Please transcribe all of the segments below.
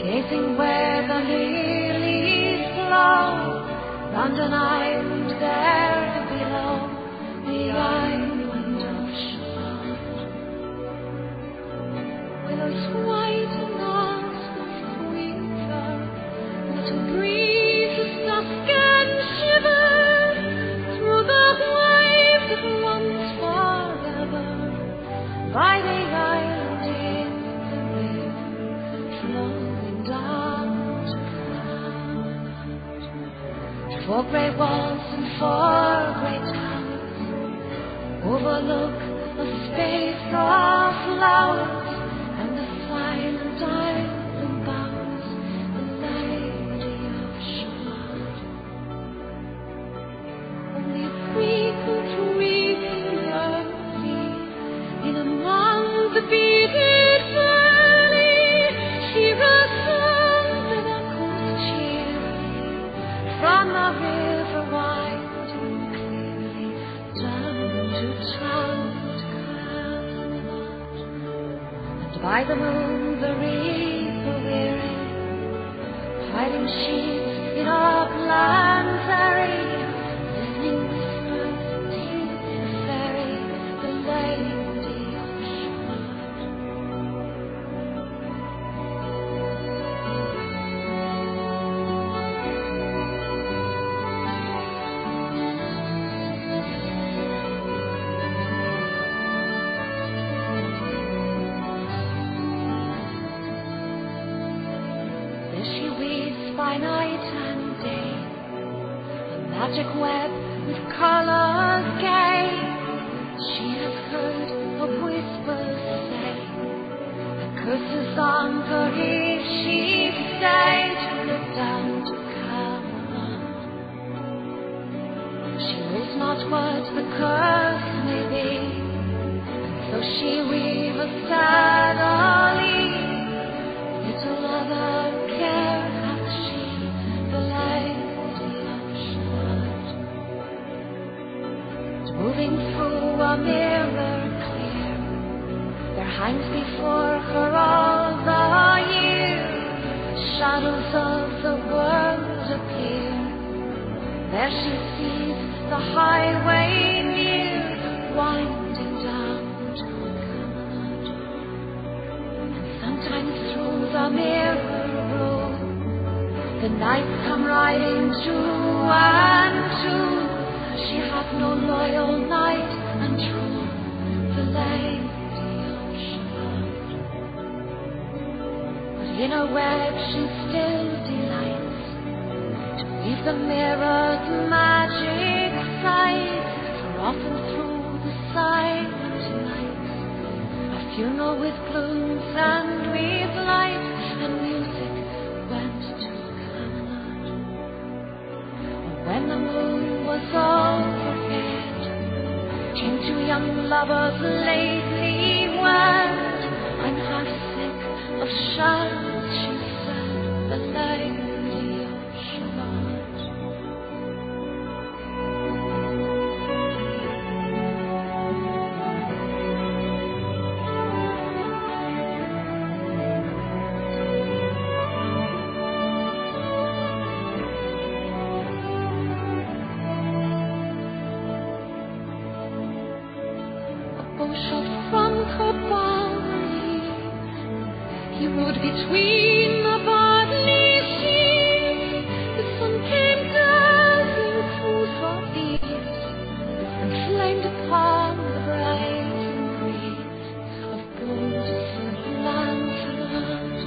gazing where the lilies blow, round an island there below, the island of Shalott. Willows white and asters quiver, little breezes dusk and shiver through the waves that once forever by the island in the river flowing down to Camelot. 4 grey walls and 4 grey towers overlook a space of flowers, and the silent island bows the Lady of Shalott. Only a frequent weeping early in among the beaded valley, hear a song that echoes cheerily from the river winding clearly down to Camelot. And by the moon the reaper weary, hiding sheep in uplands airy, listening whispers deep the fairy, the Lady of Shalott. There she weaves by night and day a magic web with colours gay. She has heard of whispers say, the curses on her if she stay to look down to Camelot. She knows not what the curse may be, and so she weave a sad leaf. Little other care hath she, the Lady of Shalott. Moving through a mirror clear, there hangs before her all the year. Shadows of the world appear. There she sees the highway near, winding down to Camelot. And sometimes through the mirror room, the knights come riding 2 and 2. She hath no loyal knight and true, the Lady of Shalott. But in her web she still delights to weave the mirror's magic sight. For often through the silent nights, a funeral with plumes and with light and music went to Camelot. When the moon was overhead, came 2 young lovers lately wed. I'm half sick of shadows, she said, the Lady of Shalott. Shot from her body, he rode between the barley sheaves. The sun came dazzling through the east, and flamed upon the bright breeze of gold Lancelot.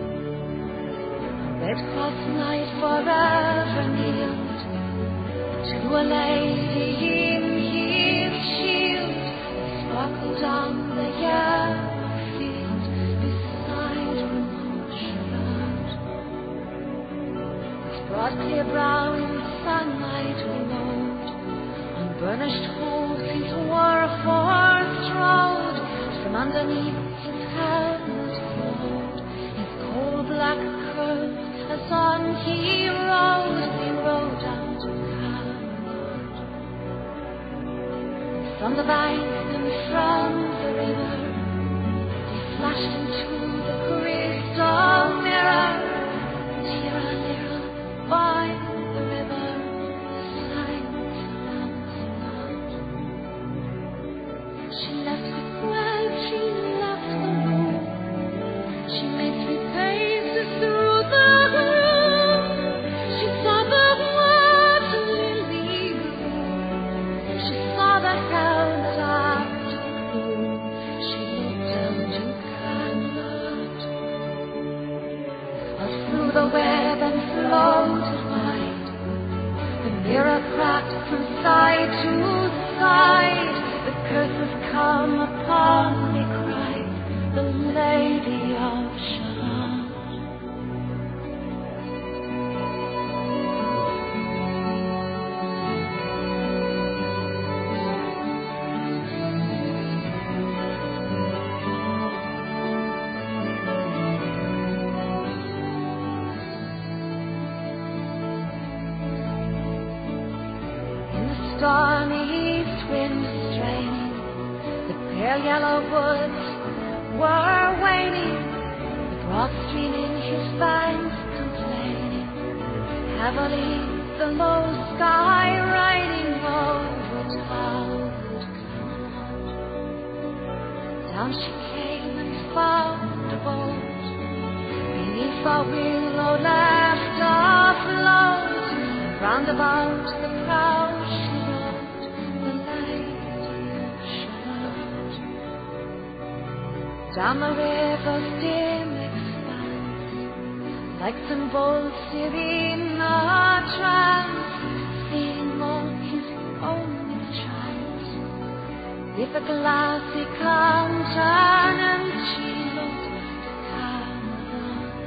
A red-cross knight forever kneeled to a lady in his shield, sparkled on the yellow field beside remote Shalott. His broad clear brow in sunlight glowed, on burnished hooves his war-horse rode. From underneath his helmet flowed his coal-black curls, as on he rode down to Camelot. From the bank and from the river, they flashed into the crystal mirror. She made 3 paces through the room. She saw the water lily bloom. She saw the hilltop bloom. She looked down to Camelot. All through the web and floated wide. The mirror cracked from side to side. The curses come upon me, cried the Lady of Shalott. In the stormy east wind straining, the pale yellow woods were waning, the broad stream in his banks complaining, heavily the low sky riding over cloud Camelot. Down she came and found a boat, beneath a willow left afloat, round about the prow she rode, the Lady of Shalott. Down the river's dim expanse, like some bold serene trance, seeing all his own enchants, with a glassy countenance she looked to Camelot.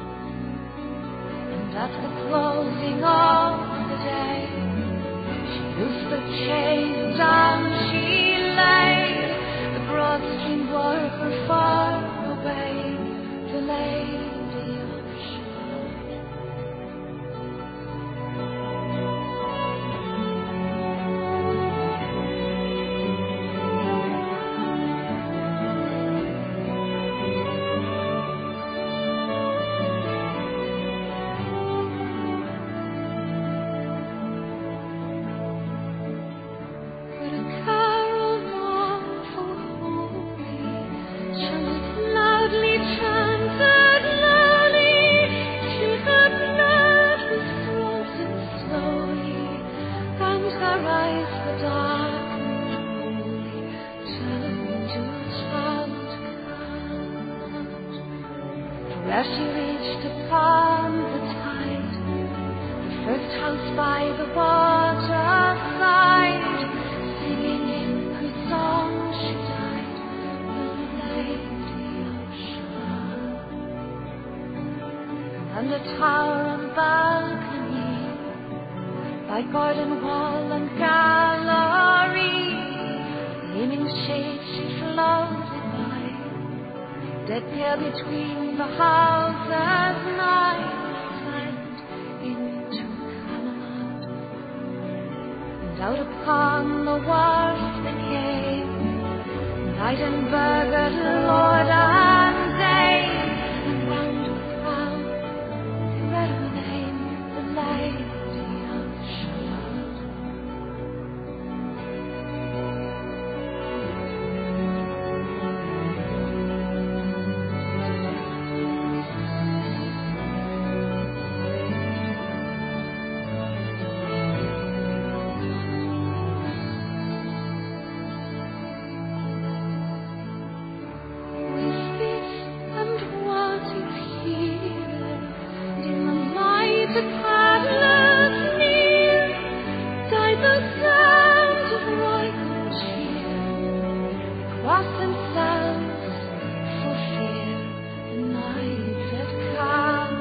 And at the closing of the day, she loosed the chain, down she lay. The broad stream bore her far away, the Lady of Shalott. But a carol mournful holy, Shalott loudly chanted lowly, till her blood was frozen slowly, and her eyes were dark and holy, turned to child Camelot. For as she reached upon the tide, the first house by the waterside, singing in her song she died, the Lady of Shalott. And the tower and balcony, by garden wall and gallery, gleaming shades she floated by, dead pale between the houses nigh, climbed into Camelot. And out upon the wharf they came, knight and burgher, lord and dame, and round the crowd they read her name, the Lady of Shalott. The paddlers near, died the sound of royal cheer, cross themselves for fear the knights had come.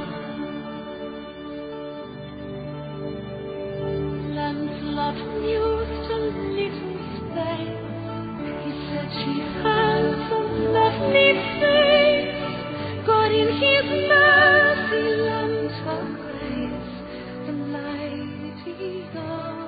Lancelot mused a little space, he said, "Chief handsome, let me face, God in his mercy lent her grace, the Lady of